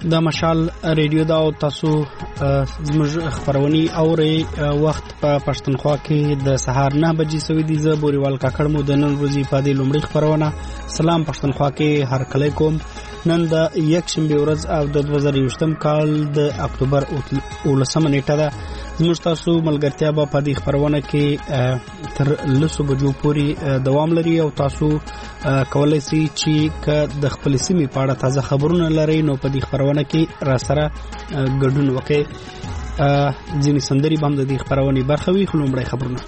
د مشال ریډیو دا او تاسو زموږ خبرونی اوري وخت په پښتونخوا کې د سهار 9 بجې سوي دي. زه بوريوال کاکړ مو د نن ورځې په دې لومړی خبرونه سلام پښتونخوا کې هر کله کوم. نن د یک شنبه ورځ او د 2020م کال د اکتوبر 19 نیټه ده. زموږ تاسو ملګرتیا به په دې خبرونه کې تر 10 بجو پورې دوام لري او تاسو کولای شئ چې د خپل سیمې په اړه تازه خبرونه لرئ نو په دې خبرونه کې را سره ګډون وکړئ. ځینې سندري به هم د دې خبرونې برخه وي. خو لومړی خبرونه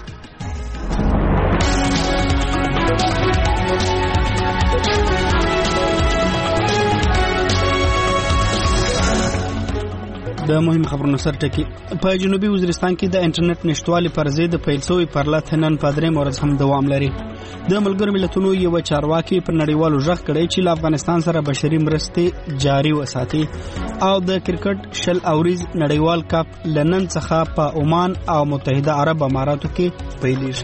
د مهم خبرونو سر ټکی. په جنوبي وزیرستان کې د انټرنیټ نشټوالي پر ضد پیل شوی پرلط نن په درې مورز هم دوام لري. د ملګرو ملتونو یو چارواکي پر نړیوالو ژغ کړی چې له افغانستان سره بشري مرستې جاري وساتي. او د کرکټ شل اوریز نړیوال کپ لنن څخه په عمان او متحده عرب اماراتو کې پیلېږي.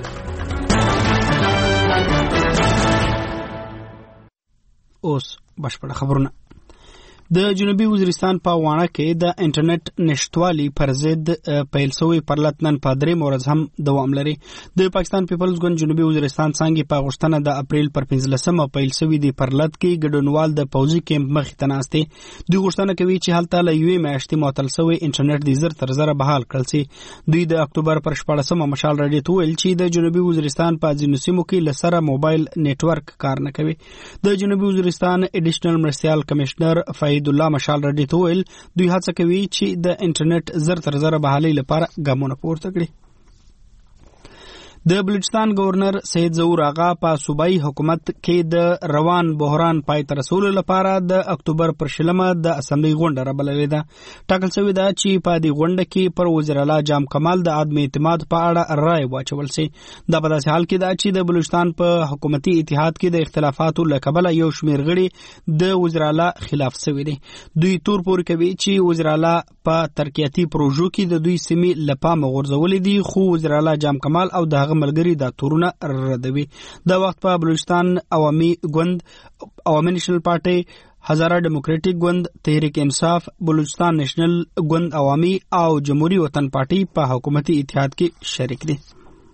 اوس بشپړ خبرونه. د جنوبي وزیرستان په وانه کې د انټرنیټ نشټوالي پر ضد پیل شوی پرلط نن په درې مورز هم دوام لري. د پاکستان پیپلز ګوند جنوبي وزیرستان څنګه په غشتنه د اپریل پر 15مه پیل شوی دی پرلط کې ګډونوال د پوزي کیمپ مخ ته ناشته دوی غشتنه کوي چې هلته له یوې میاشتې معطل شوی انټرنیټ د زر تر زره بحال کړل شي. دوی د اکتوبر پر 14مه مشال راډیو ته ویل چې د جنوبي وزیرستان په ځینو سیمو کې لسره موبایل نتورک کار نه کوي. د جنوبي وزیرستان اډیشنل مرستيال کمشنر فید الله مشال رډی ته ویل دوی هڅه کوي چې د انټرنیټ زر تر زره بحالي لپاره ګامونه پورته کړي. د بلوچستان گورنر سید ظهور آغا په صوبایي حکومت کې د روان بحران پای ته رسولو لپاره د اکتوبر پر 10مه د اسمبلی غونډه رابللې ده. ټاکل شوی ده چې په دې غونډه کې پر وزیر اعلی جام کمال د عدم اعتماد په اړه رائے واچول شي. دا په داسې حال کې ده چې د بلوچستان په حکومتي اتحاد کې د اختلافاتو له کبله یو شمېر غړي د وزیر اعلی خلاف شوي دي. دوی تور پورې کوي چې وزیر اعلی په ترقیاتي پروژو کې د دوی سیمې له پامه غورځولې دي خو وزیر اعلی جام کمال او دغه ملګری دا تورونه ردوي. دا وخت په بلوچستان عوامي ګوند عوامي نېشنل پارټي هزاره ډیموکراټیک ګوند تحریک انصاف بلوچستان نېشنل ګوند عوامي او جمهوریت وطن پارټي په حکومتي اتحاد کې شریک دي.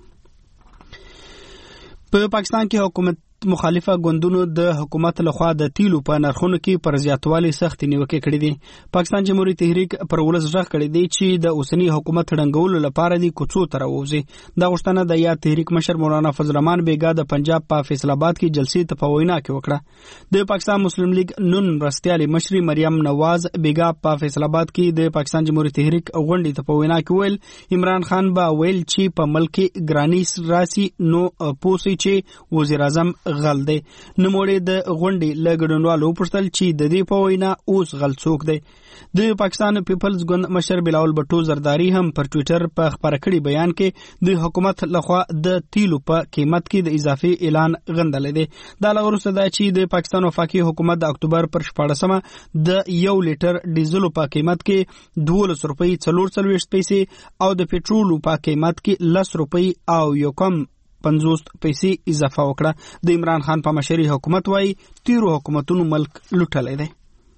په پاکستان کې حکومت مخالفه ګوندونو د حکومت لخوا د تیلو په نرخونو کې پر زیاتوالي سخت نیوکې کړې دي. پاکستان جمهوریت تحریک پر ولس ژغ کړی دی چې د اوسنی حکومت ړنګولو لپاره د کوڅو ته راوځي. دا غوښتنه د یا تحریک مشر مولانا فضل الرحمن بیګا د پنجاب په فیصل آباد کې جلسې ته په وینا کې وکړه. د پاکستان مسلم لیگ نون مرستيالي مشري مریم نواز بیګا په فیصل آباد کې د پاکستان جمهوریت تحریک غونډې ته په وینا کې ویل عمران خان با ویل چې په ملک ګرانی راسي نو پوسي چې وزیر اعظم غل دی. نموړي د غونډې له ګډونوالو پوښتل چې د دې په وینا اوس غل څوک دی. د پاکستان پیپلز ګوند مشر بلاول بټو زرداری هم پر ټوئیټر په خبره کړي بیان کې د حکومت لخوا د تیلو په قیمت کې د اضافي اعلان غندل دي. دا لغورسته ده چې د پاکستان وفاقي حکومت د اکتوبر پر 14مه د 1 لیټر ډیزل په قیمت کې 12 روپۍ 44 پیسې او د پټرول په قیمت کې 10 روپۍ او یو کم 50 پیسې اضافه وکړه. د عمران خان په مشري حکومت وايي تیرو حکومتونو ملک لوټلې ده.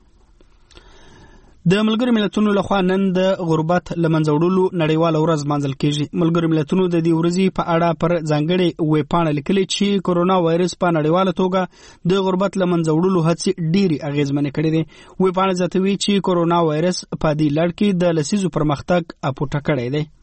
د ملګرو ملتونو لخوا نن د غربت لمنځه وړلو نړیواله ورځ مانځل کیږي. ملګرو ملتونو د دې ورځې په اړه پر ځانګړې ویبپاڼه لیکلي چې کورونا وایرس په نړیواله توګه د غربت لمنځه وړلو هڅې ډېری اغیزمنې کړې دي. ویبپاڼه زیاتوي چې کورونا وایرس په دې لړ کې د لسیزو پرمختګ اپوټه کړی دی.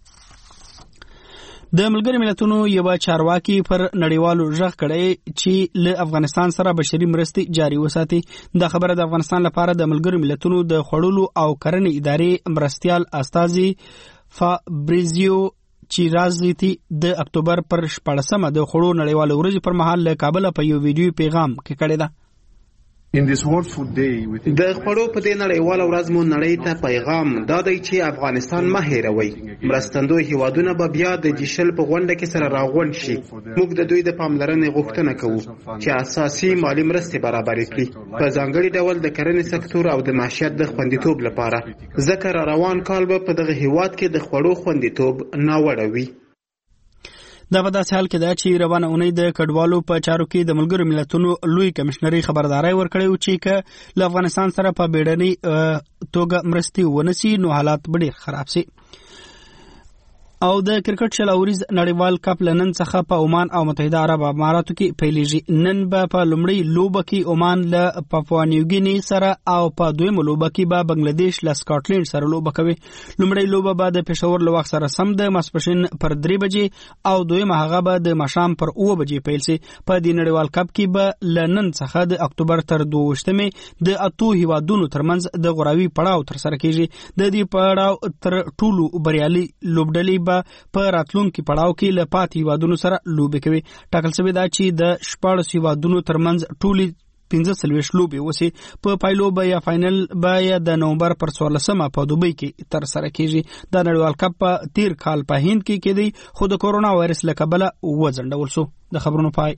د ملګرو ملتونو یو چارواکي پر نړیوالو ژغ کړی چې له افغانستان سره بشري مرستې جاري وساتي. دا خبره د افغانستان لپاره د ملګرو ملتونو د خړولو او کرنې ادارې مرستيال استاذي فابریزیو چیرازیتی د اکتوبر پر 14مه د خړو نړیوالو ورځې پر مهال له کابل په یو ویډیو پیغام کې کړی ده. د خړو په دې نړیواله ورځ مو نړۍ ته پیغام دا دی چې افغانستان مه هېروئ. مرستندوی هیوادونه به بیا د جیشل په غونډه کې سره راغونډ شي. موږ د دوی د پاملرنې غوښتنه کوو چې اساسي مالی مرستې برابرې کړي په ځانګړي ډول د کرنې سکتور او د معیشت د خوندیتوب لپاره. ځکه روان کال به په دغه هیواد کې د خړو خوندیتوب ناوړه وي. دا په داسې حال کې ده چې روانه اونۍ د کډوالو په چارو کې د ملګرو ملتونو لوی کمشنري خبرداري ورکړې و چې که له افغانستان سره په بیړنۍ توګه مرستې ونسي نو حالات به ډېر خراب سي. او د کرکټ شلاوریز نړیوال کپ لنن څخه په عمان او متحده عرب اماراتو کې پیلېږي. نن به په لومړۍ لوبه کې عمان له پاپوا نیوګیني سره او په دویمه لوبه کې به بنگلاديش له سکاټلند سره لوبه کوي. لومړۍ لوبه به د پېښور له وخت سره سم د ماسپښین پر 3 بجې او دویمه هغه به د ماښام پر 9 بجې پیل شي. په دې نړیوال کپ کې به لنن څخه د اکتوبر تر 22مې د 8 هیوادونو ترمنځ د غوراوي پړاو تر سره کیږي. د دې پړاو تر ټولو بریالي لوبډلې په راتلونکي پړاو کې له پاتې هیوادونو سره لوبې کوي. ټاکل شوی دا چې د 14 هیوادونو ترمنځ ټولې 15 لوبې وسي. په پایلو به یا فائنل به یا د نومبر پر 14مه په دوبۍ کې تر سره کیږي. د نړیوال کپ په تیر کال په هند کې کېدی خو د کورونا وایرس له کبله وځنډول شو. د خبرونو پای.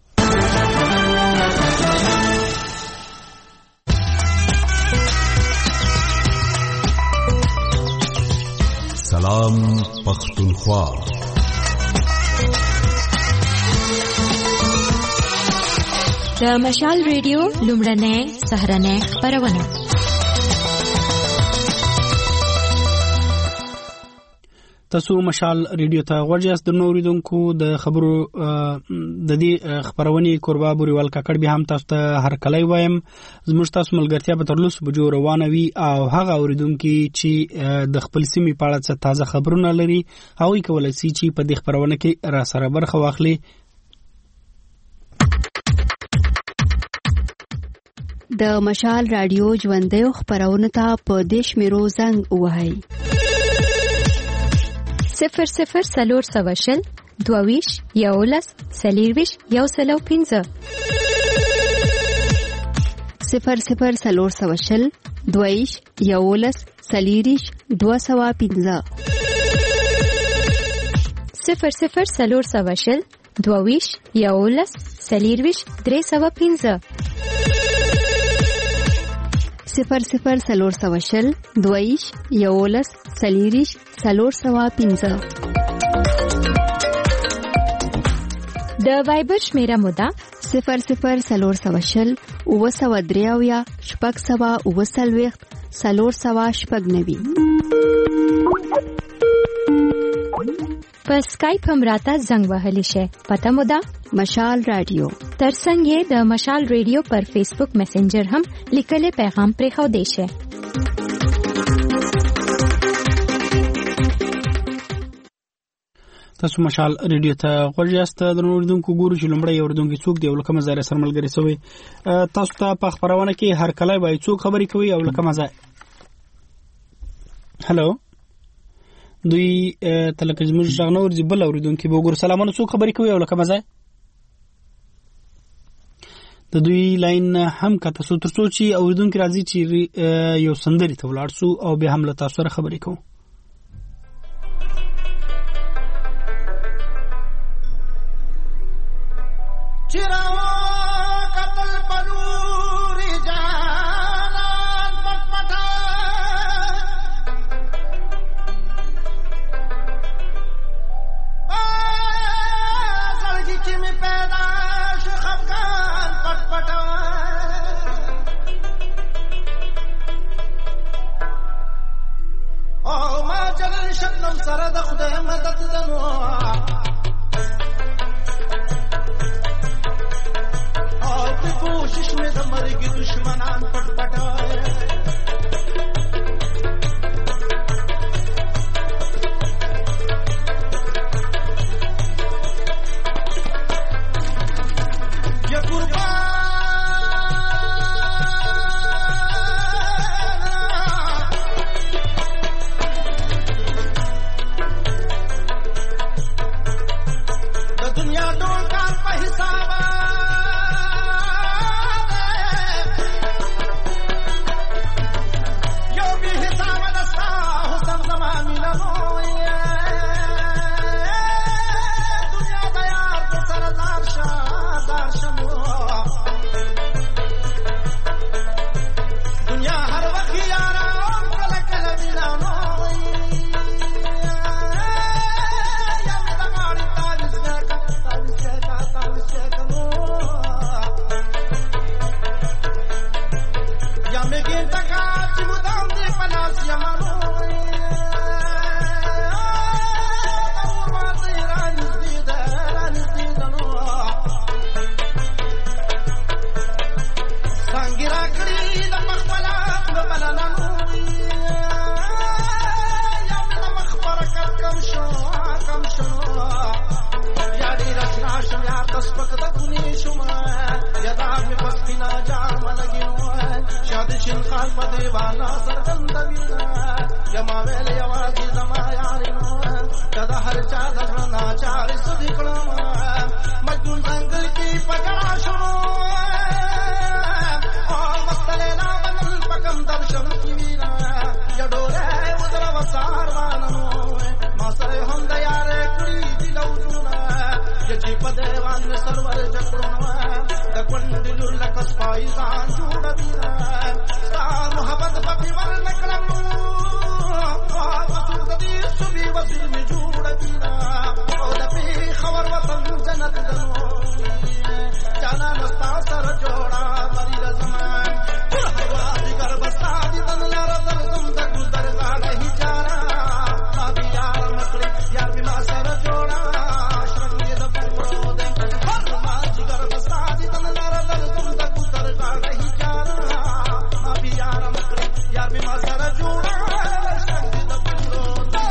سلام پختونخوا. د مشال ریډیو لومړنۍ سهارنۍ خپرونه. تاسو مشال ریډیو ته غوږیاست. د نوریدونکو د خبرو د دې خبرونې کوربه بوريوال کاکړ به هم تاسو ته هر کله وایم زموږ تاسو ملګرتیا به تر لوس بجو روانه وي او هغه اوریدونکو چې د خپل سیمې په اړه څه تازه خبرونه لري هغوی کولای شي چې په دې خبرونه کې را سره برخه واخلي. د مشال رادیو ژوندۍ خبرونه ته په دیش میرو زنګ وهاي 00 سلور سواشل دوویش یولس سلیرویش یوسلو 15 00 سلور سواشل دوویش یولس سلیریش 215 00 سلور سواشل دوویش یولس سلیرویش 315 00 سلور سواشل دویش یولس سلیریش 315 د وایبر شمیره مودا 00 سلور سواشل وسودریاویا شپږ سوا وسلويخت سلور سوا شپږ نوي. په سکایپ هم راته زنګ وهلی شي. پته مو ده مشال رادیو. ترڅنګ د مشال رادیو پر فیسبوک میسنجر هم لیکل پیغام پرې خو دی شي. تاسو مشال ریډیو ته غوږیاست. د نوریدونکو ګورو چې لومړی اوریدونکو څوک دی او لکه مزه سره ملګری سوی. تاسو ته په خبرونه کې هر کله وای څوک خبرې کوي او لکه مزه. هالو دوی تلکه زموږ ژغنور دی بل اوریدونکو به ګور سلامونه څوک خبرې کوي او لکه مزه. د دوی لاین هم کته سو تر څو چې اوریدونکو راځي چې یو سندري ته ولاړ سو او به هم له تاسو سره خبرې کوو. چراو قتل پنوری جانان پټپټا زړګي چې می پیدا شو خفقان پټپټا او ما جل شبنم سره د خدای مدد دنو کوشش میں مرگ دشمنان پٹ پٹائے یہ قربان دا دنیا ڈول کان پہ حساب شین خان په دیوانا سرګندوي یما ویل یوازې زما یارینو کدا هر چا د ژوند چارې سودی کړم مجنون څنګه کی پګړا شنو او مستله نا بدل پکم درشن کی وینا یډوره ودر وسار وانو ما سره هم د یارې کړی دی لوونه یچې په دیوان سرور جکړو د کندل لکه سپای ځان جوړ بیا ستا محبت په پیور نکړم او وسو د دې سبي وسل می جوړ بیا او د په خبر وطن جنت دنو جانا نستا سر جوړا مری زمان ټول هوا دي ګر بستا دي تن لار در زم د ګذر غاړه هي چارا ابي یار مکړي یار می ما سر جوړا شرنګ د پورو د هر ما دي ګر بستا دي تن لار در زم د ګذر غاړه هي چارا ابي یار مکړي یار می ما سر جوړا شرنګ د پورو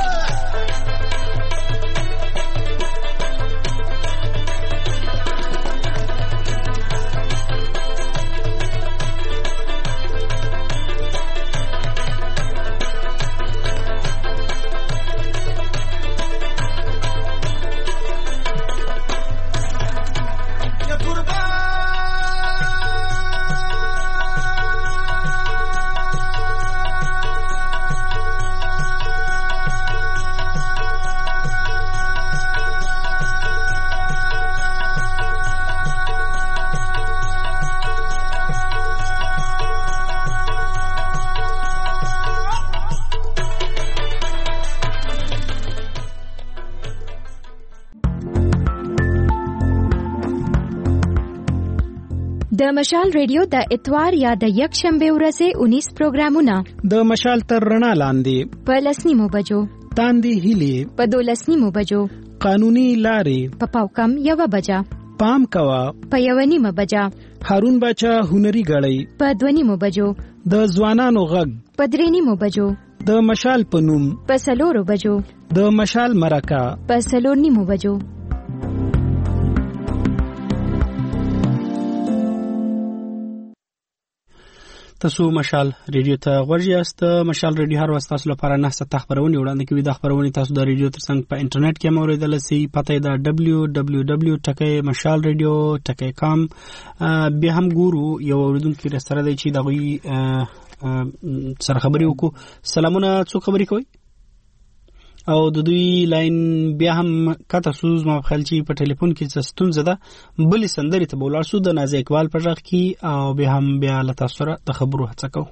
د مشال ریډیو د اتوار یا د یک شنبه ورځې 19 پروګرامونه د مشال تر رڼا لاندې په 10 بجو تاندې هیلې په 12 بجو قانوني لارې په پاوکم 1 بجا پام کوا په 1 بجا هارون باچا هنري غړی په 2 بجو د ځوانانو غږ په 3 بجو د مشال پنوم په 4 بجو د مشال مرکه په 4 بجو تاسو مشال ریډیو ته ورجاست. مشال ریډیو هر وخت تاسو لپاره نه ست خبرونه وړاندې کوي. د خبرونه تاسو د ریډیو ترڅنګ په انټرنیټ کې موریدل سي. پته دا www.mashalradio.com به هم ګورو یو اوریدونکو سره دی چې دغه سره خبرې وکړو. سلامونه، څو خبرې کوي او د دوی لاین بیا هم کته سوز ما خپل چې په ټلیفون کې ستون زده بلې سندري ته بولار سو د نازي اقبال پر ځخ کې او بیا هم بیا لتا سره د خبرو هڅه کو.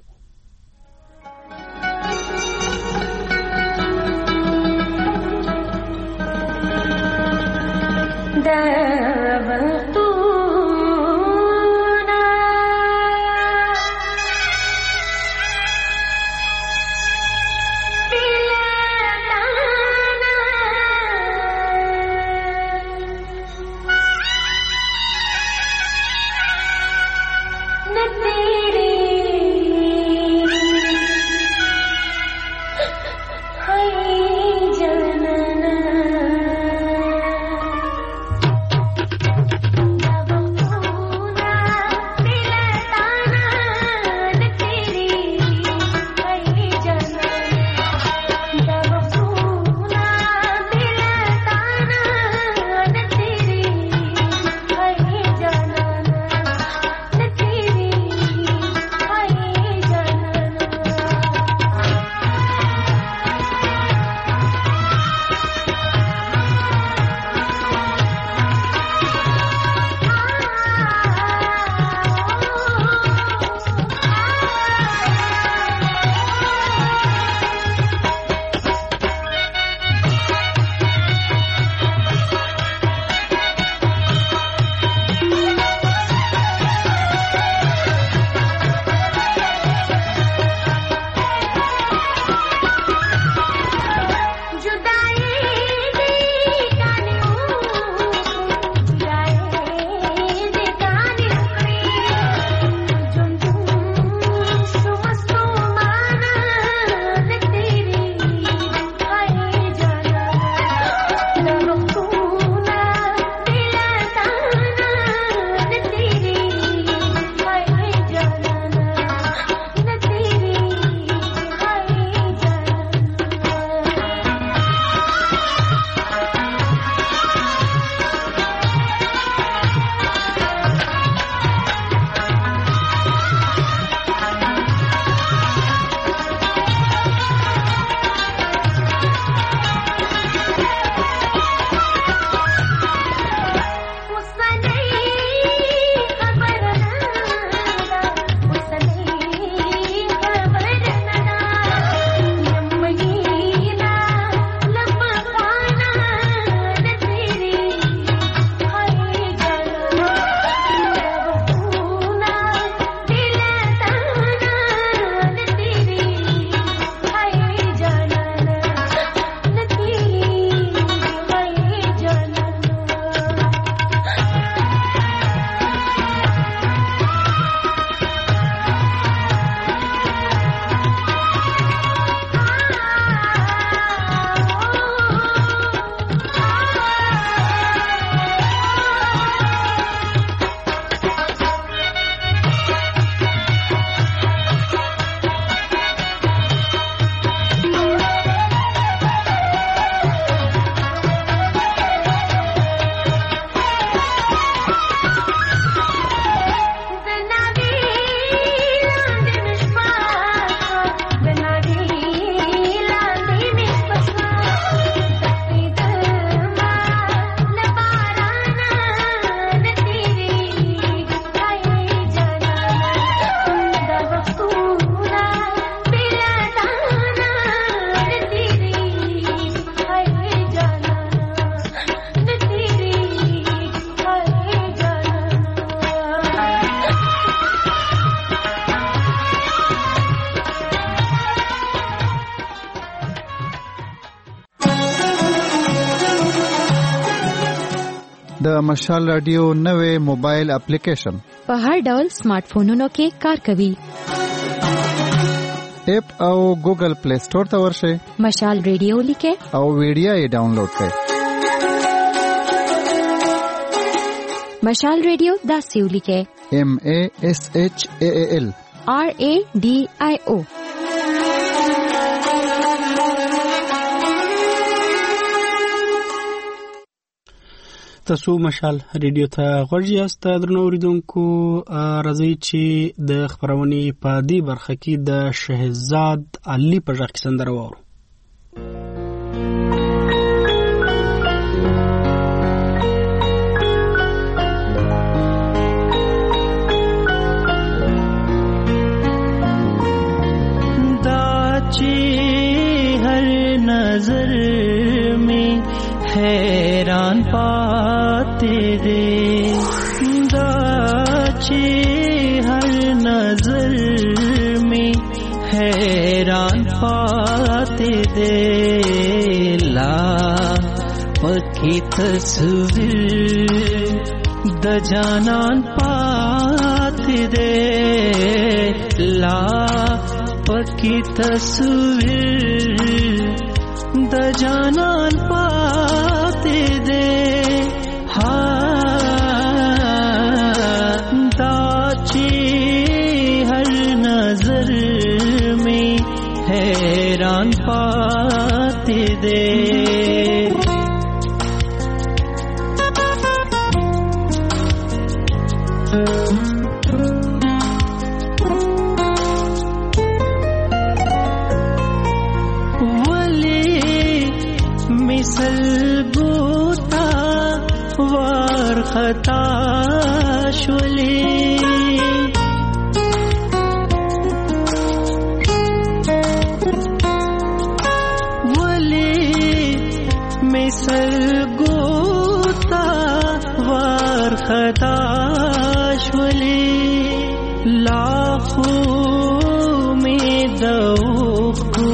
د مشال رادیو نوې موبایل اپلیکیشن په هر ډول سمارټ فونونو کې کار کوي. اپ او ګوګل پلی سٹور ته ورشئ، مشال ریډیو لیکه او ویډیو یې ډاونلوډ کړئ. مشال ریډیو داسې ولیکه MASHAAL RADIO. تاسو مشال ریډیو ته غوږ یاست. درنو اوریدونکو، راځئ چې د خبرونې په دې برخه کې د شهزاد علي په غږ کې سندره واورو. دا چې هر نظر میں حیران پاتے دے، دا چی ہر نظر میں حیران پاتے دے، لا پکی تصویر د جانان پاتے دے، لا پکی تصویر د جانان پاتے دے، دا چی ہر نظر میں حیران پاتے دے. سلگوتا وار خطا شولی، ولی میں سلگوتا وار خطا شولی، لاکھوں میں دوخ کو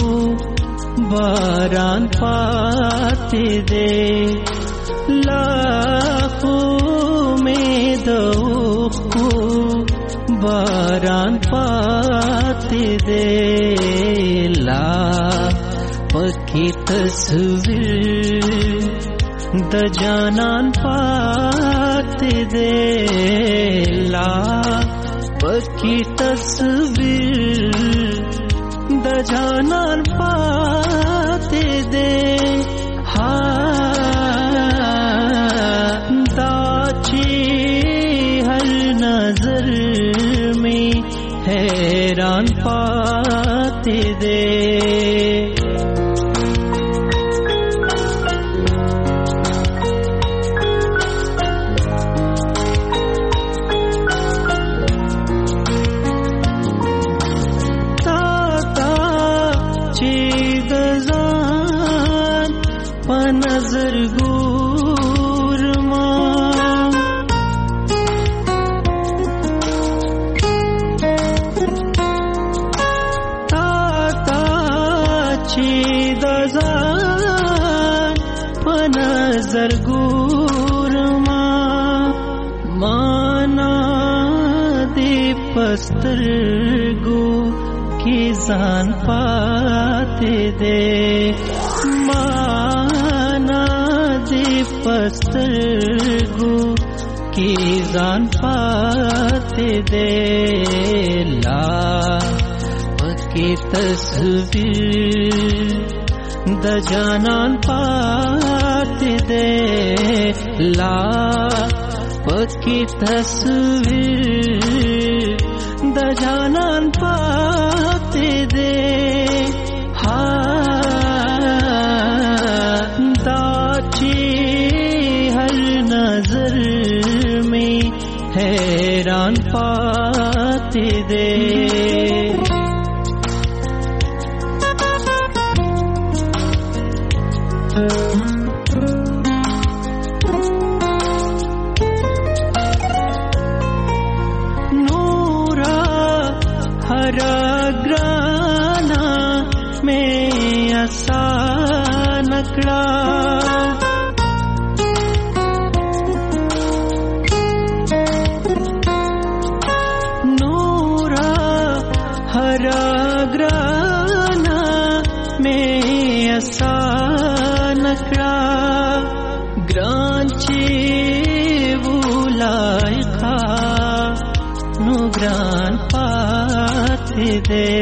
باران پاتے دے، لاکھوں میں دوخ کو باران پاتے دے، لاکھ کی تصویر د جانان پاتے دے، لاکھ کی تصویر د جانان پاتے دے، دا چی ہر نظر میں حیران پاتے دے. نظر گور ماں تا چی دزان نظر گور ماں مانا دی پستر گو کی زان پاتے دے، مانا دی پسترگو کی زان پاتے دے، لا پکی تصویر د جانان پاتے دے، لا پکی تصویر د جانان پاتے دے، دا چی ہر نظر میں حیران پاتے دے. نورا ہر گرانا میں آسان نکڑا، ګران پاتې دې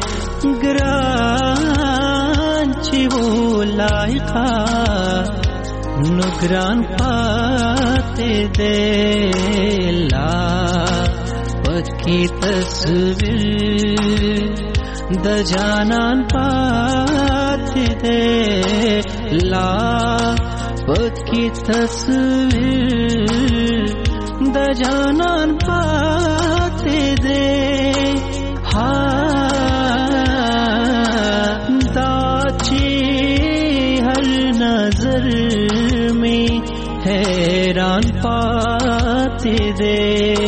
ګران چې ولایقا نو ګران پاتې دې لا پکې تصویر د جانان پاتې دې لا پکې تصویر د جانان پاتې دې دا چې هر نظر میں حیران پاتې دې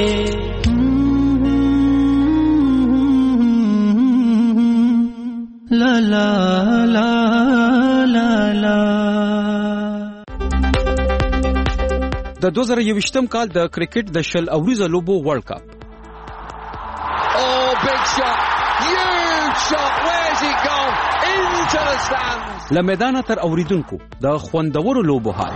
لا لا لا لا لا د 2021م کال د کرکټ د شل اوریزه لوبو ورلد کپ له میدان تر اوریدونکو د خوندورو لوبو حال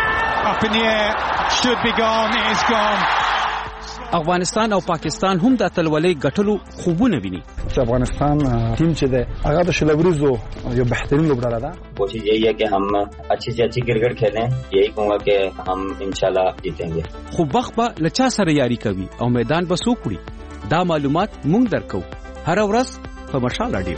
افغانستان او پاکستان هم د اتلولۍ ګټلو خوبونه ویني افغانستان ټیم چې ده هغه د شلوریزو یو بهترین لوبډاله ده کوشش یہی ہے کہ ہم اچھی سے اچھی کرکٹ کھیلیں یہی کہوں گا کہ ہم انشاءاللہ جیتیں گے خو وخت به لچا سره یاري کوي او میدان به سوکړي دا معلومات مونږ درکو هر ورځ په مشال رادیو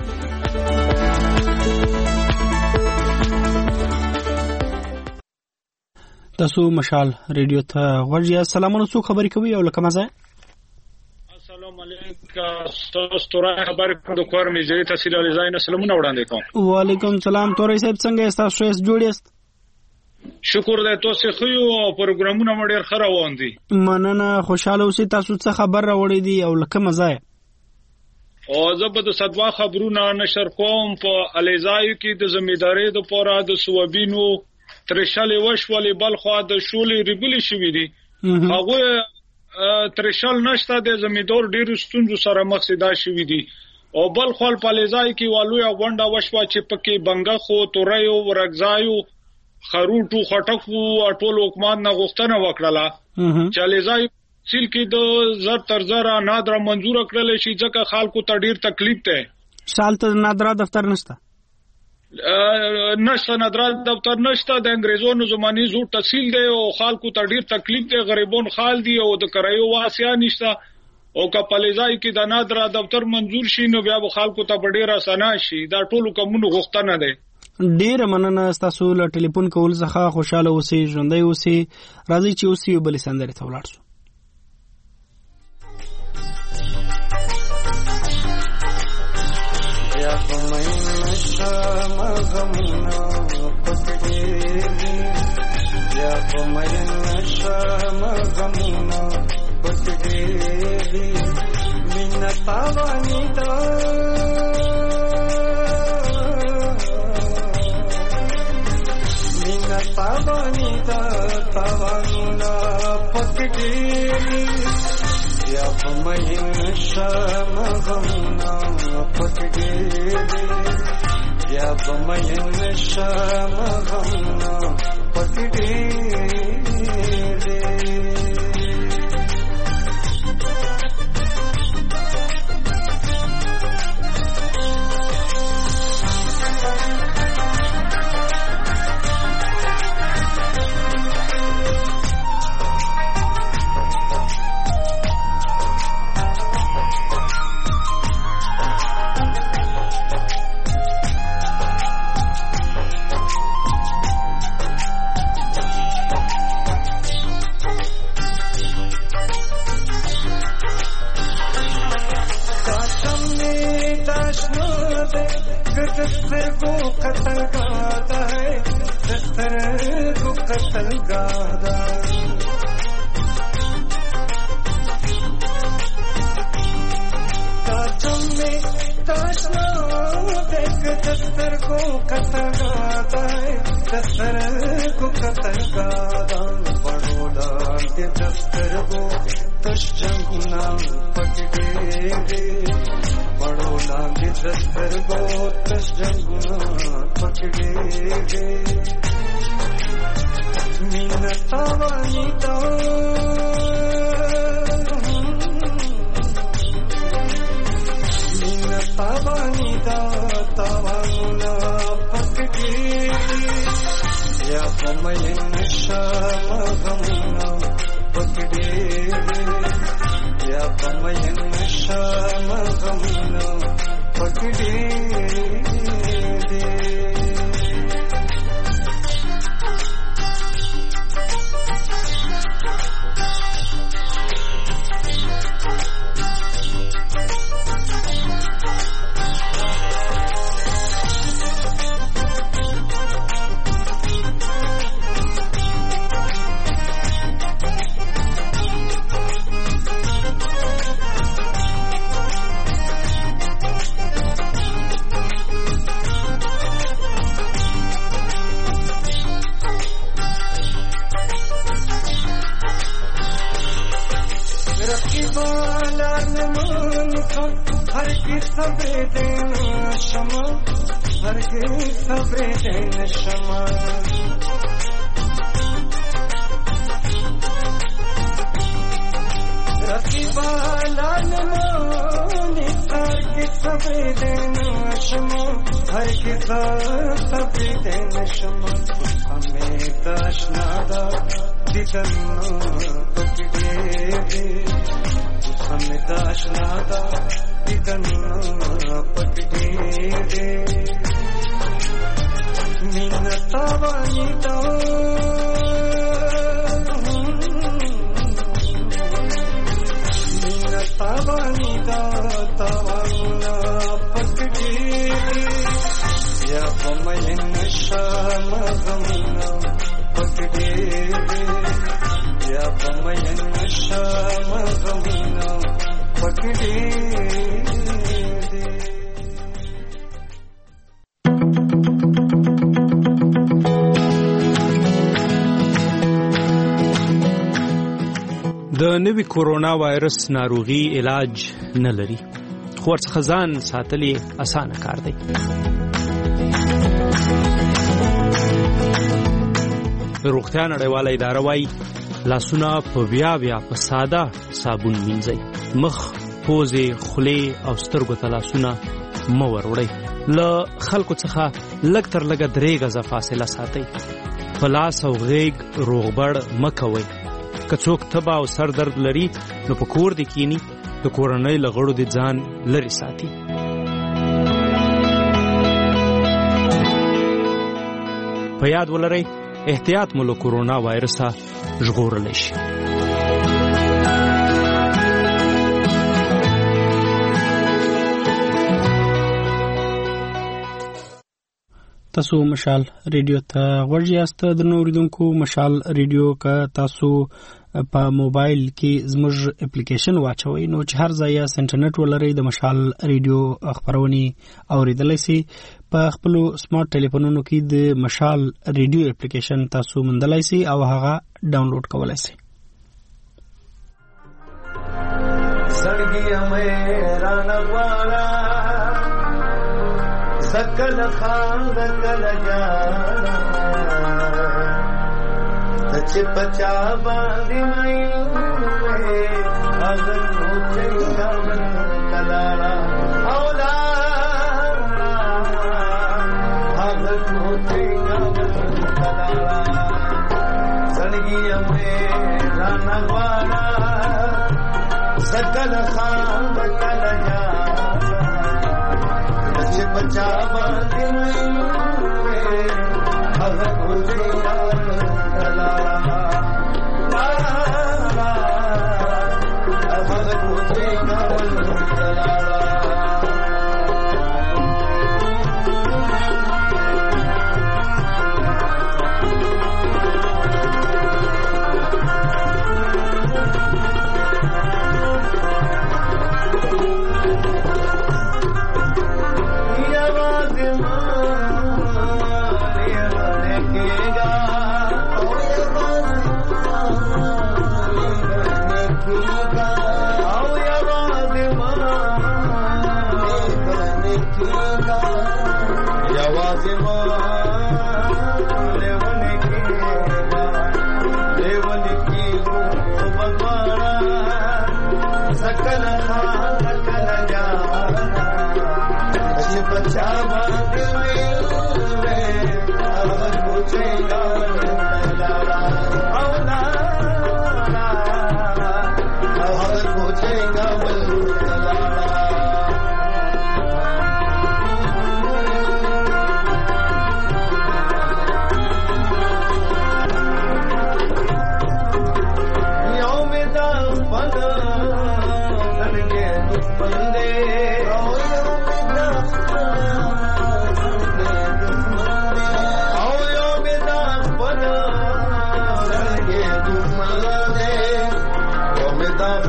تاسو مشال ریډیو ته ورځي سلامونه څو خبرې کوي او لکه مزه السلام علیکم تاسو تورا خبر کوم د کور میځري تحصیل علی زاین سلامونه وړاندې کوم وعلیکم سلام تورې صاحب څنګه تاسو ښه جوړیست شکر دې تاسو خو یو پروګرامونه مډیر خره وون دي مننه خوشاله اوسئ تاسو څه خبر راوړی دي او لکه مزه او زبد صدوا خبرونه نشر کوم په الیزای کې د زمیداری د پورا د سوابینو ترشل وشولې بل خو د شولې ریبلې شوې دي هغه ترشل نشته د زمیدور ډیر ستونزو سره مخ سدا شوې دي او بل خپل پالیزای کې والوی غونډه وشوا چې پکې بنګه خو تورایو ورغځایو خروټو خټکو ټول حکومت نه غوښتنه وکړه چې الیزای سیل کې د زر تر زر نادره منزور کړل شي ځکه خلکو ته ډیر تکلیف ده شالته نادره دفتر نشته نشته نادره دفتر نشته د انګريزونو زماني زور تحصیل دی او خلکو ته ډیر تکلیف دی غریبون خال دی او د کرایو واسیا نشته او کپلېزای کې د نادره دفتر منزور شي نو بیا خلکو ته ډیر اسانه شي دا ټول کومو غوښتنه ده ډیر مننه تاسو له ټلیفون کول څخه خوشاله اوسئ ژوندۍ اوسئ راځي چې اوسئ بل سندره ته ولاړ شو یا کومین شام غمنا پکېږي یا کومین شام غمنا پکېږي مینا پاوانی دا مینا پاوانی دا پاوانا پکېږي یا کومین شام غمنا پکېږي یا کومین شام غمنا پکېږي दस्तर को कतल गादा है दस्तर को कतल गादा काचम में ताशना देख दस्तर को कतल गादा है दस्तर को कतल गादा बड़ोला के दस्तर को तशंगुना पकड़े बड़ोला के दस्तर को तशंगुना पकड़े मीनता वानीता پمین شام غمنا پکڑے یا پمین شام غمنا پکڑے د نوي کورونا وایرس ناروغي علاج نه لري خو ورڅخه ځان ساتل اسانه کار دی. روغتیا نړیواله اداره وايي لاسونه په بیا په ساده صابون مینځئ. مخ، پوزې، خولې او سترګو ته لاسونه مه وروړئ. له خلکو څخه لږ تر لږه 3 غزه فاصله ساتئ. په لاس او غیږ روغبړ مه کوئ. که څوک تبه او سر درد لري نو په کور دې کینی، د کورنۍ له غړو دې ځان لرې ساتي. په یاد ولرئ احتیاط مو له کورونا وایرسه ژغورلی شي. تاسو مشال ریډیو ته غوږ یاست. د نوریدونکو مشال ریډیو کا تاسو په موبایل کې زموږ اپلیکیشن واچوي نو چې هر ځای انټرنیټ ولرئ د مشال ریډیو خبرونه اوریدلای شي. په خپل سمارټ ټلیفونونو کې د مشال ریډیو اپلیکیشن تاسو موندلای شي او هغه ډاونلوډ کولای شي. سړګي مې رانغواړه سکل خان دکل جانا تچ پچا باندې مې اگر موچې کمن کلاړه اولا اگر موچې کمن کلاړه سړګي مې رانغواړه سکل خان دکل جانا बचा बांधे हर कोई कला हर कोई कला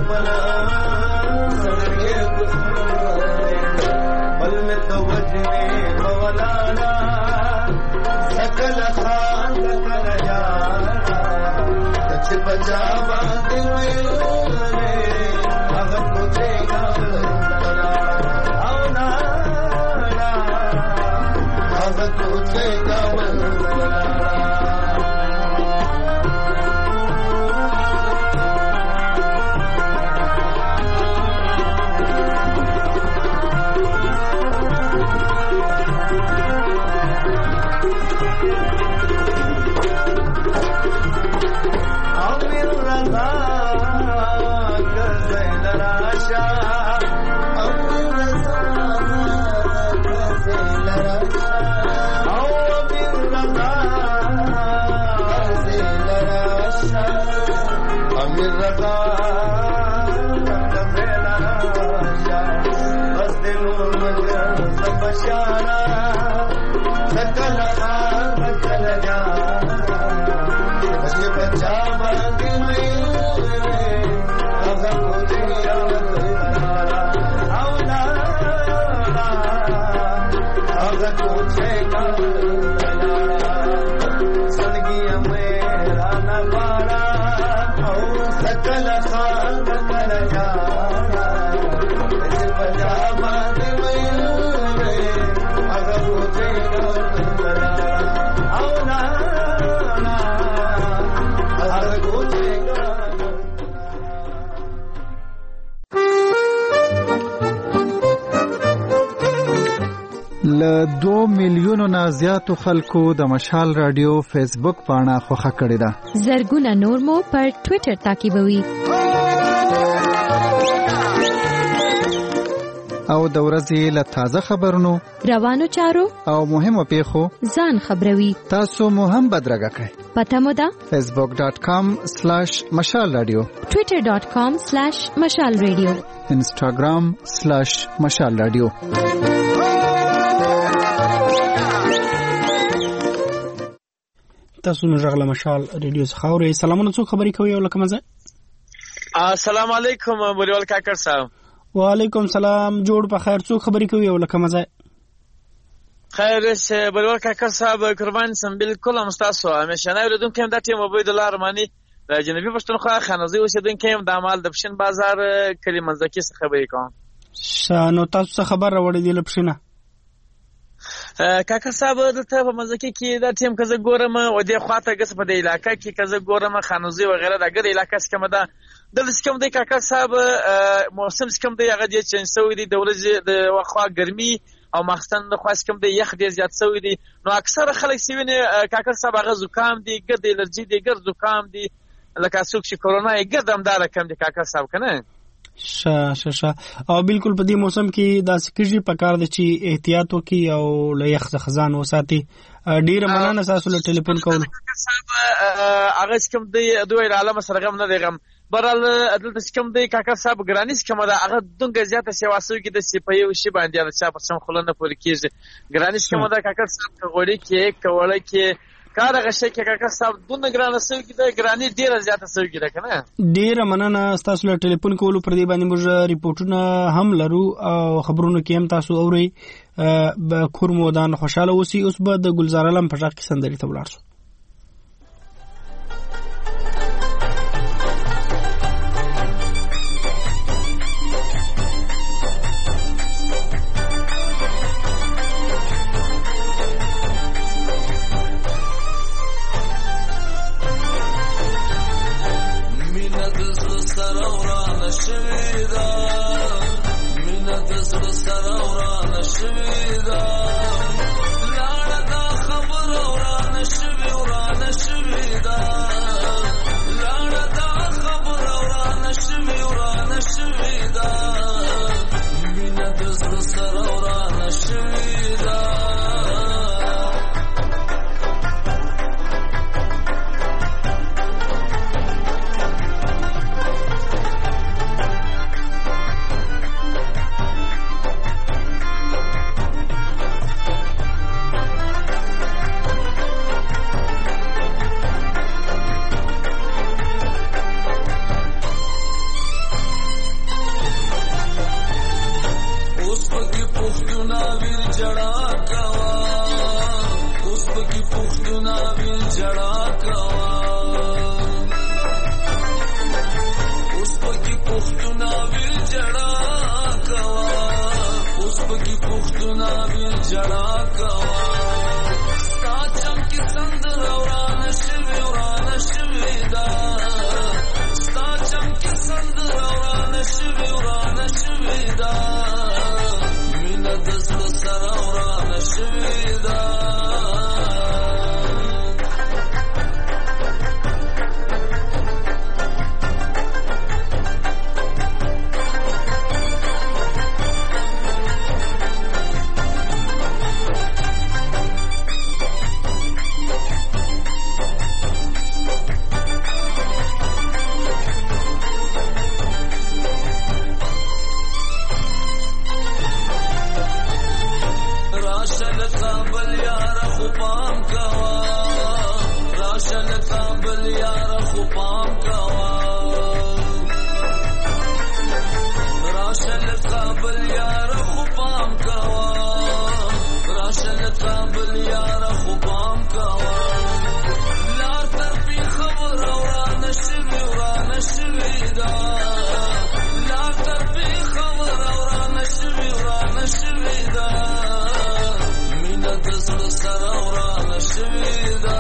خپل سړی بل می توجه ولانا سکل خان سکل جانا کچھ بچا باندې ویلې هغه کوڅه کاولا او نا هغه کوڅه کاولا له 2 میلیونو نه زیاتو خلکو د مشال رادیو فیسبوک پاڼه خوښه کړې ده. زرګونه نور مو پر ټوئیټر تعقیبوي. او د ورځې له تازه خبرونو، روانو چارو او مهمو پیښو ځان خبروي. تاسو مو هم بدرګه کړئ. پته مو ده facebook.com/mashalradio، twitter.com/mashalradio، instagram/mashalradio. تاسو نو ژغله مشال ریډیو څخه اورئ. سلامونه، څوک خبرې کوي او لکه مزه؟ السلام علیکم بریول کاکر صاحب. وعلیکم سلام، جوړ په خیر. څوک خبرې کوي او لکه مزه؟ خیر شه بریول کاکر صاحب، قربان سم بالکل هم تاسو همیشه نه ورېدونکو هم د ټیم عبید الله رحماني د جنوبي پښتونخوا خانوزي اوسېدونکو هم د عمل د پښین بازار کلی منځکي څخه خبرې کوم. نو تاسو څه خبر راوړی دی لپښینه؟ کاکا صاحب دلته په مزکی کې دا ټیم کزه ګورم او د خواته غس په د علاقې کې کزه ګورم خانوزي وغیرہ دغه علاقې څخه ده د سکم دی. کاکا صاحب موسم سکم دی هغه د چنسوي دی د ورځې د وخوا ګرمي او مخستان د خاص کم دی یخ دی زیات سوی دی. نو اکثر خلک سوینه کاکا صاحب هغه زکام دی، ګرد الرجی دی، ګرد زکام دی، لکه څوک چې کورونا یې ګردم دار کم دی کاکا صاحب کنه. او بالکل په دې موسم کې دا سکیږي په کار دي چې احتیاط وکړي او له یخ څخه ځان وساتي. ډیر مننه تاسو له ټلیفون کولو. صاحب هغه کوم دی دوی عالم سره غم نه دی غم برال دلته کوم دی کاکا صاحب ګرانیس کوم دا هغه دغه زیاته سیواسو کې د سپایو شی باندې د چا په سم خلنه پورې کیږي. ګرانیس کوم دا کاکا صاحب غوړي کې کوله کې کار غشه کې کاکا صاحب دونه ګرانه سوي کې د ګرانی ډیره زیاته سوي کې کنه. ډیره مننه تاسو له ټلیفون کولو پر دې باندې موږ ریپورتونه هم لرو او خبرونه کې هم تاسو اورئ. به کورمودان خوشاله اوسئ. اوس به د ګلزار علم په ځای کې سندري ته ولاړ شو. کابل یار خو پام کوا راشل کابل یار خو پام کوا راشل کابل یار خو پام کوا لار تر پی خبر ورانه شوی دا لار تر پی خبر ورانه شوی دا مینا د زړه سره ورانه شوی دا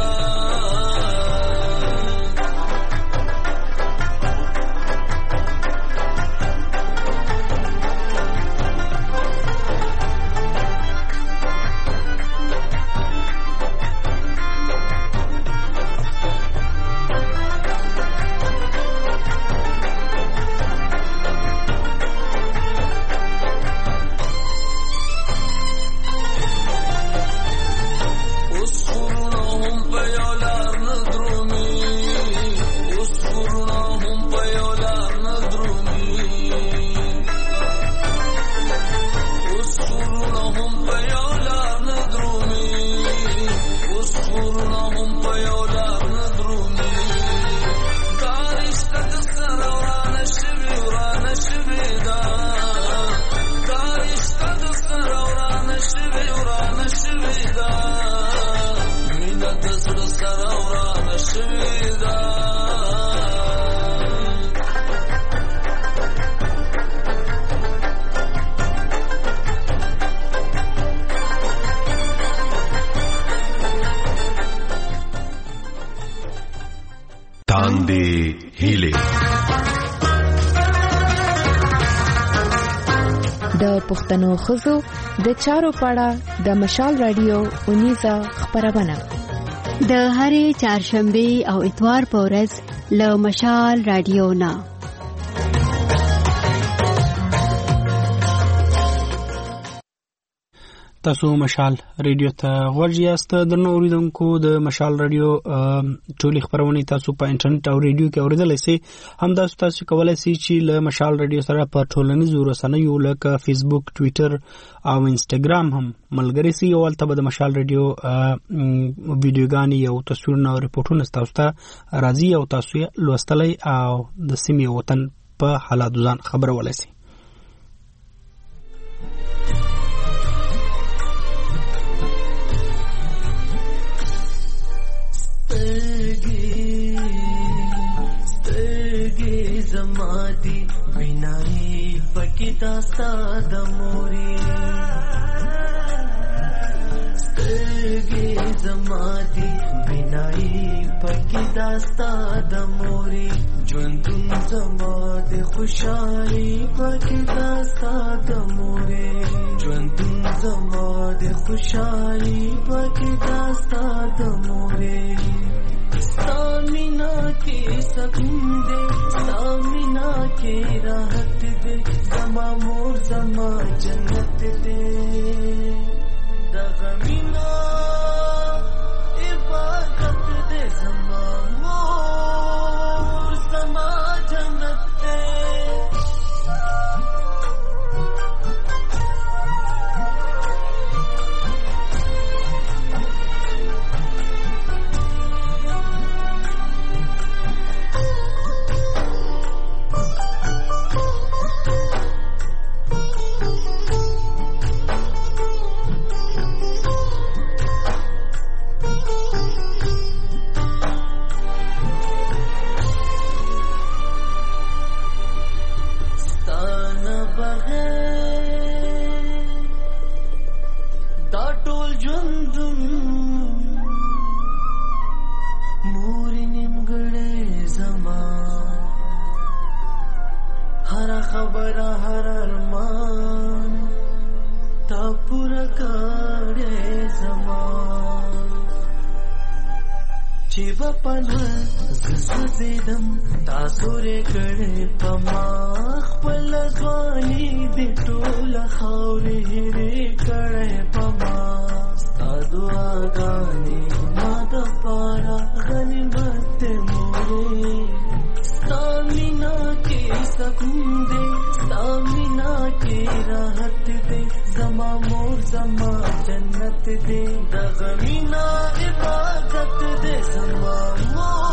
پښتنو خزو د چارو پاړه د مشال رادیو اونیزه خبرونه د هرې چهارشنبه او اتوار په ورځ له مشال رادیو نه تاسو مشال ریډیو ته ورجیاست د نو اوریدونکو د مشال ریډیو ټولي خبرونه تاسو په انټرنیټ او ریډیو کې اوریدلای شئ همدا تاسو کولای شئ چې له مشال ریډیو سره په ټولنیزو رسنیو لکه فیسبوک ټوئیټر او انستګرام هم ملګری شئ او تل د مشال ریډیو ویډیوګانی او تصویرونه او ریپورتونه تاسو ته راځي او تاسو لوستلای او د سیمې وطن په حالات ځان خبرولای شئ زمادي بنای پکې داستا د موري سترګې زمادي بنای پکې داستا د موري ژوندون زماده خوشالي پکې داستا د موري ژوندون زماده خوشالي پکې داستا د موري سامینا کی سکون دے سامینا کی راحت دے زما مور زما جنت دے دغمینا عبادت دے زما مور زما جنت دے زسوزیدم تاسو ری کړه پما خپل ځواني د ټول خاورې هری کړه پما ستاسو اغاني ما د پارا غنیمت مورې ستامینا کې سکون دې ستامینا کې راحت دې زما مور زما جنت دې د غمینا عبادت دې زما مور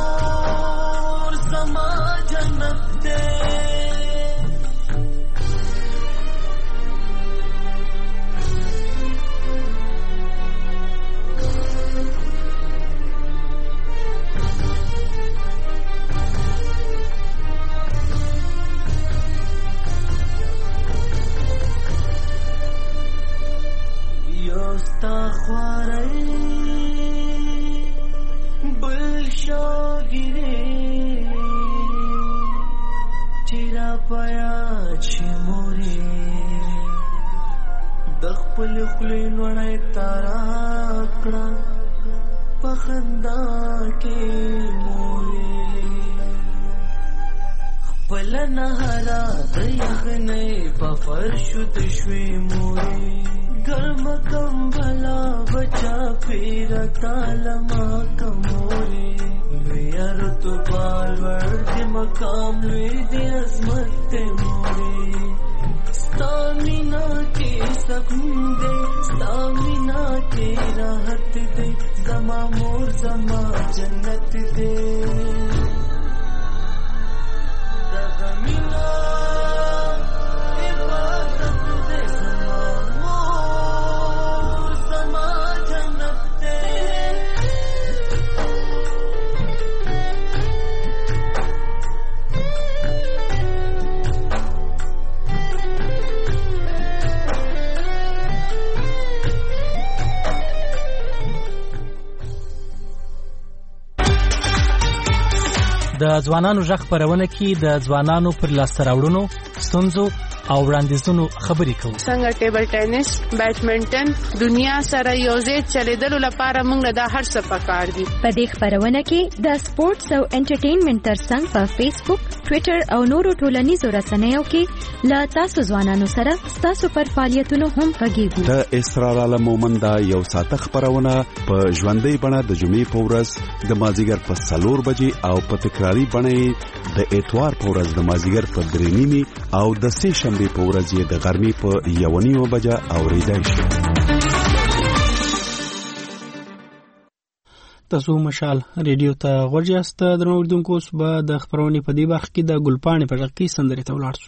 خپل نړۍ تارا کړه په خندا کې مورې خپل نهرا د یخنۍ په فرشو د شوي مورې ګرم کمبلا بچا پیرا تالما کمورې لوی رتبال ور د مقام لوی د عظمت ته مورې ستامینا کې سکون دے ستامینا کې راحت دے زما مور زما جنت دے دغمینا عبادت دے زما مور زما جنت دے د ځوانانو ژغ خپرونه کې د ځوانانو پر لاسته راوړنو ستونزو او وړاندیزونو خبرې کوو څنګه ټیبل ټینس بیډمنټن دنیا سره یوځای چلیدلو لپاره موږ له هر څه پکار دي په دې خبرونه کې د سپورتس او انټرټینمنټ ترڅنګ په فیسبوک ټوئیټر او نورو ټولنیزو رسنیو کې له تاسو ځوانانو سره تاسو پر فعالیتونو هم غږیږو د اسرار عالم مومند یو ساعت خبرونه په ژوندۍ بڼه د جمعې په ورځ د مازیګر په 4 بجې او په تکراری بڼه د اتوار په ورځ د مازیګر په 3:30 او د سه شنبه په ورځ د غرمې په 1:30 بجې اوریدای شي. تاسو مشال ریډیو ته غوړیاست درنو اوریدونکو صبح د خبرونې په دی برخه کې د ګلپاڼې په ځکه سندري ته ولاړ شو.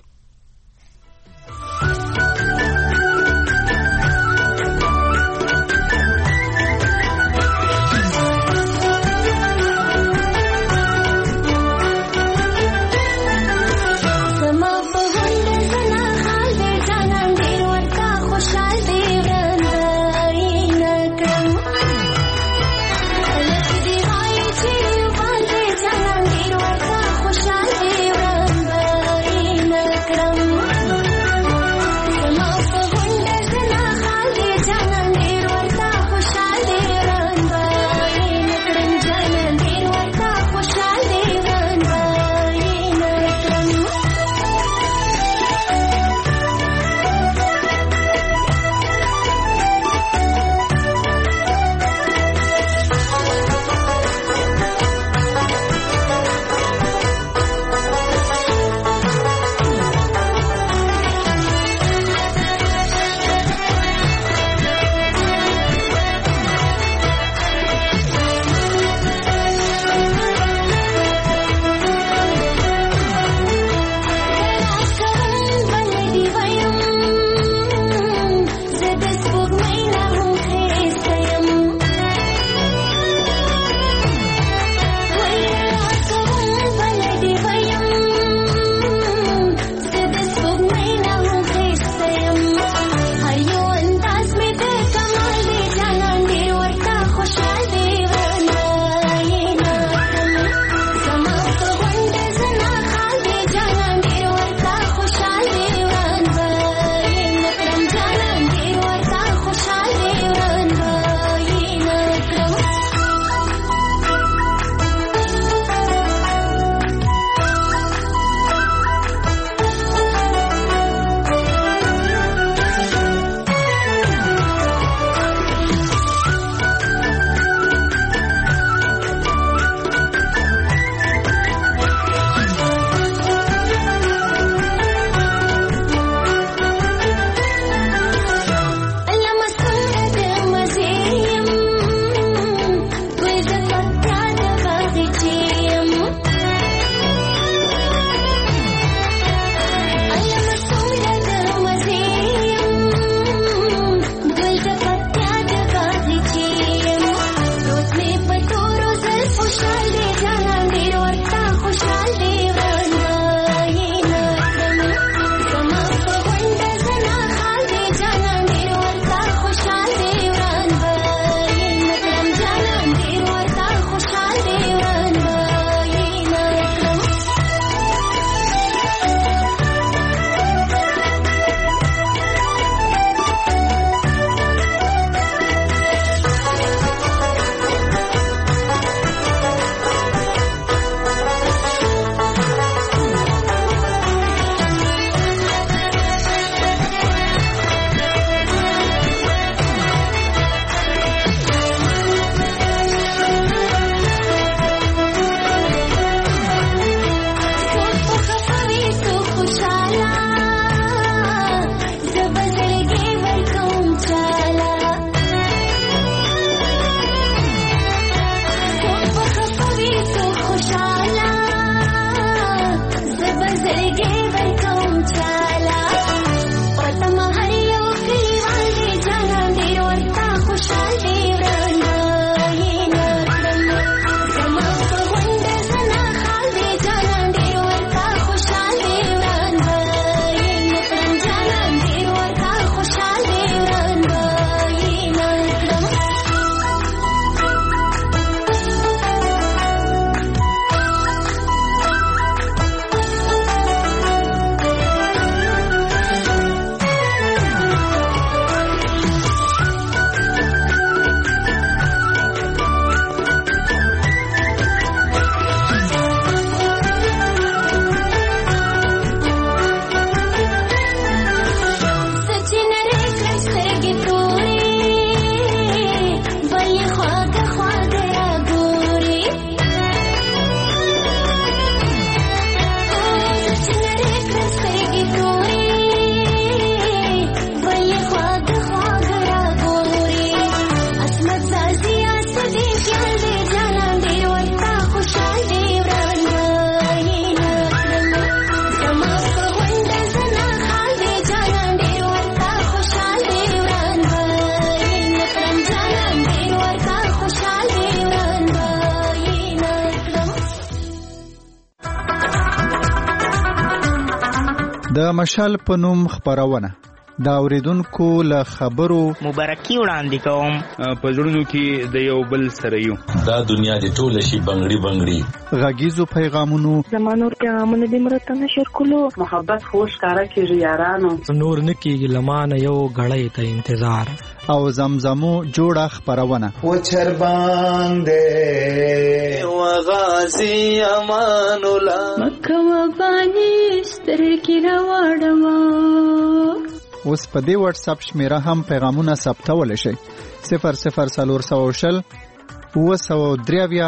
د مشال په نوم خبرونه دا اوریدونکو له خبرو مبارکي وړاندې کوم په زړونو کې د یو بل سره یو دا دنیا د ټول شي بنگړي بنگړي غږیزو پیغامونو زمانور پیغامونه د مرته نشر کولو محبت خوش کارا کیږي یارانو نور نکیږي لمانه یو غړې ته انتظار او زمزمو جوړه خبرونه و چربان دے و غازی امان الله مکه و بانی سترګې راوړم اوس په دې واتس اپ شمیره هم پیغامونه ثبتول شي 0040 903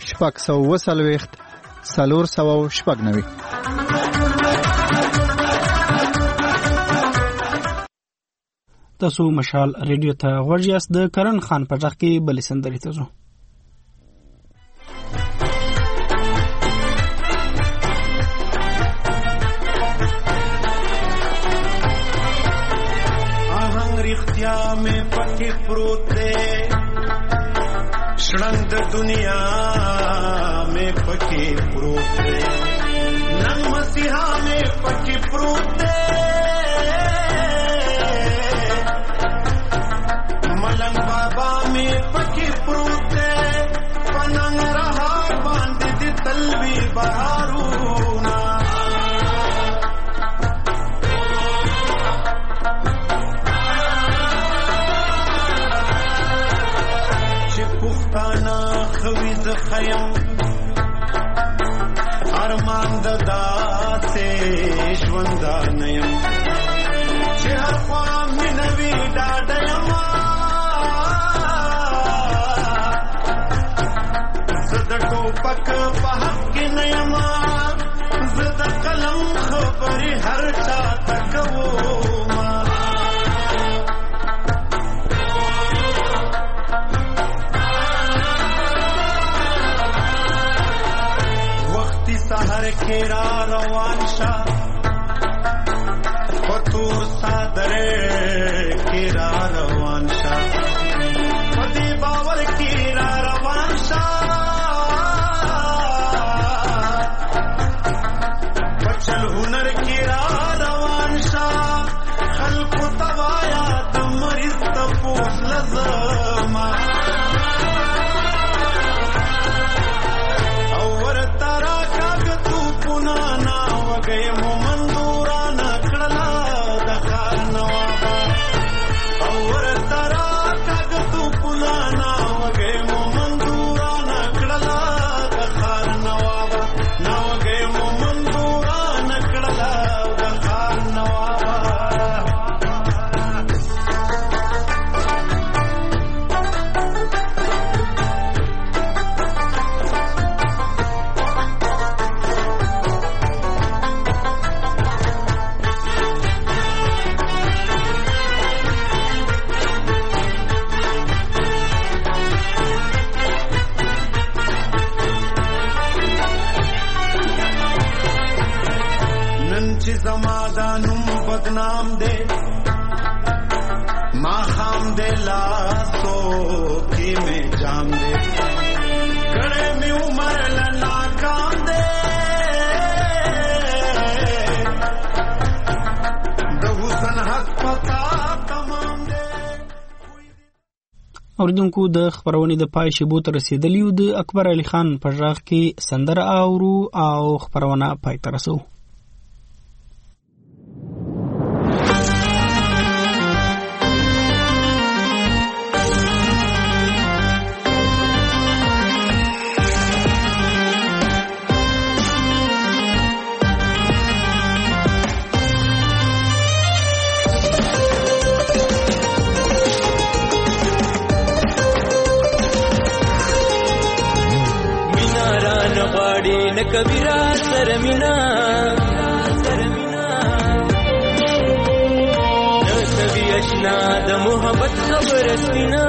499 تاسو مشال ریډیو ته ورجاست د کرن خان په ځخ کې بلې سندرې ته ځو में पकी प्रोत दे शरंग दुनिया में पकी प्रोत दे नंग मसीहा में पकी प्रोत दे मलंग बाबा में पकी प्रोत दे पनंग रहा बांध दी तलवी बहारूना خویز خیم ارمان ددا سے ژوندا نیم چې هر خوا منوي ډاډیم زد ټوپک په حق کې نیم زد قلم خبرې هر چا تکوم سحر کے روان شا پتور صادر کے روان شا پدی باور کی روان شا بچل ہنر کی روان شا خلق توایا دمریز تپوس لزما گئے مومندورا نکڑلا دخار نوابا اور ترا کاغتو پلانا وگئے مومندورا نکڑلا دخار نوابا نو گئے مومندورا نکڑلا دخار نوابا زمادانم بدنام دے ماں خام دے لاسو کی میں جام دے کڑے میں عمر لنا کام دے دو حسن حق پتا تمام دے اوریدونکو د خبرونې د پای شیبو ته رسیدلی د اکبر علي خان په ژغ کې سندره اورو او خبرونه پای ته رسو کبیرا سرمینا نکوی اشنا د محبت خبر اسمینا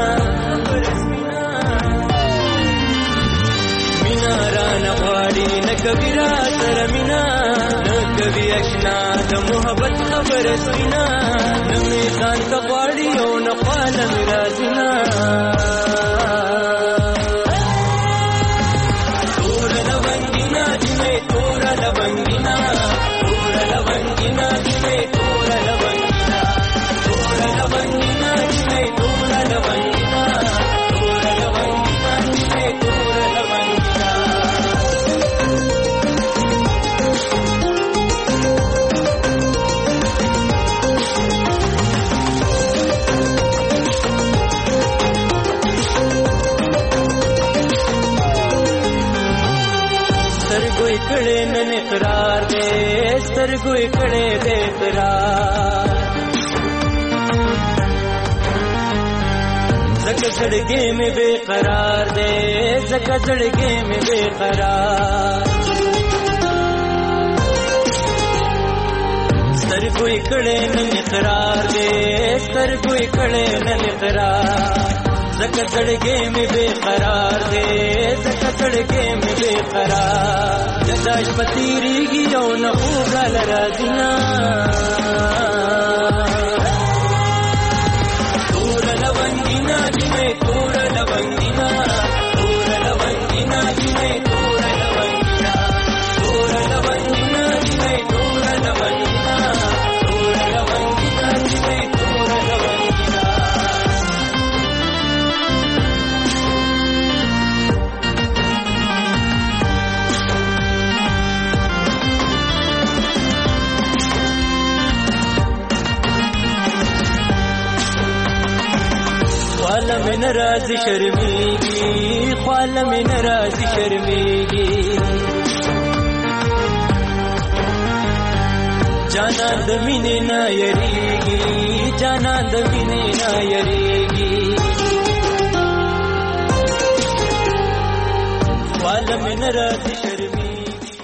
مینا ران غواړي نکبیرا سرمینا نکوی اشنا د محبت خبر اسمینا نمی ځان کا غواړي او نه خاله مرازینا Bangina, سترګوي کړه نن اقرار دې سترګوي کړه دې اقرار زکه زړګي مې بے قرار دې زکه زړګي مې بے قرار سترګوي کړه نن اقرار دې سترګوي کړه نن اقرار زکه زړګي مې بے قرار دې زکه زړګي مې بے قرار جداش پتیریږي او نه خوګل راځینا تور لونګینا دې تور لونګینا تور لونګینا دې تور لونګینا تور لونګینا دې تور لونګینا تور لونګینا دې تور لونګینا خواله میں ناراضی شرمیگی خواله میں ناراضی شرمیگی جانا دمینے نہ یریگی جانا دمینے نہ یریگی خواله میں ناراضی شرمیگی